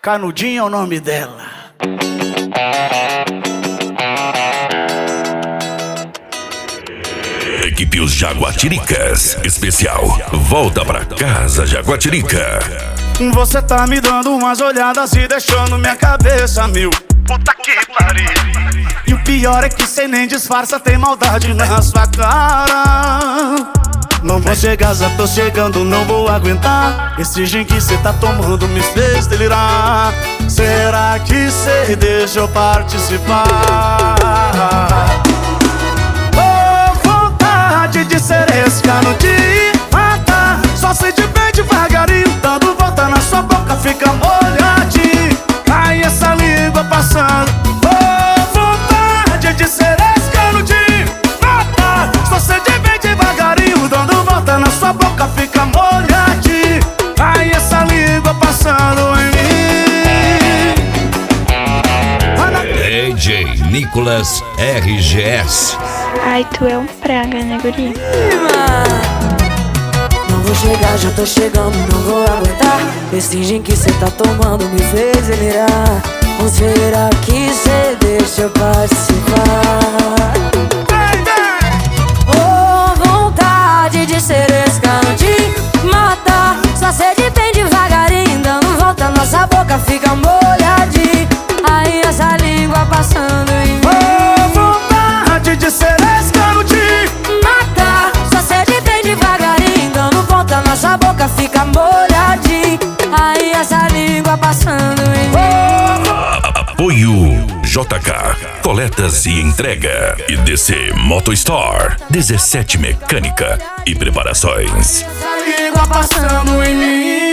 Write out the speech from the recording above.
Canudinho é o nome dela. Equipe Os Jaguatiricas, especial Volta Pra Casa Jaguatirica. Você tá me dando umas olhadas e deixando minha cabeça mil. Puta que pariu. E o pior é que cê nem disfarça, tem maldade na sua cara. Não vou chegar, já tô chegando, não vou aguentar. Esse gin que cê tá tomando me fez delirar. Será que cê deixa eu participar? Oh, vontade de ser esse canudinho, mata. Só sei de bem devagarinho, dando volta na sua boca, fica molhadinho. Ai, essa língua passando. Oh, vontade de ser esse canudinho, mata. Só sei de bem devagarinho, dando volta na sua boca, fica molhadinho. Ai, essa língua passando em mim. DJ Nicolas RGS. Ai, tu é um praga, né, guri? Não vou chegar, já tô chegando, não vou aguentar. Esse gin que cê tá tomando me fez delirar. Ou será que cê deixa eu participar? Oh, vontade de ser esse canudinho, mata. Só sede bem devagarinho, dando volta, nossa boca fica molhadinha. Aí essa língua passando em mim. Oh, vontade de ser esse canudinho, mata. Só sede bem devagarinho, dando volta, nossa boca fica molhadinha. Aí essa língua passando em mim. Apoio JK, coletas e entrega. E DC Moto Store, 17 Mecânica e Preparações. essa língua passando em mim.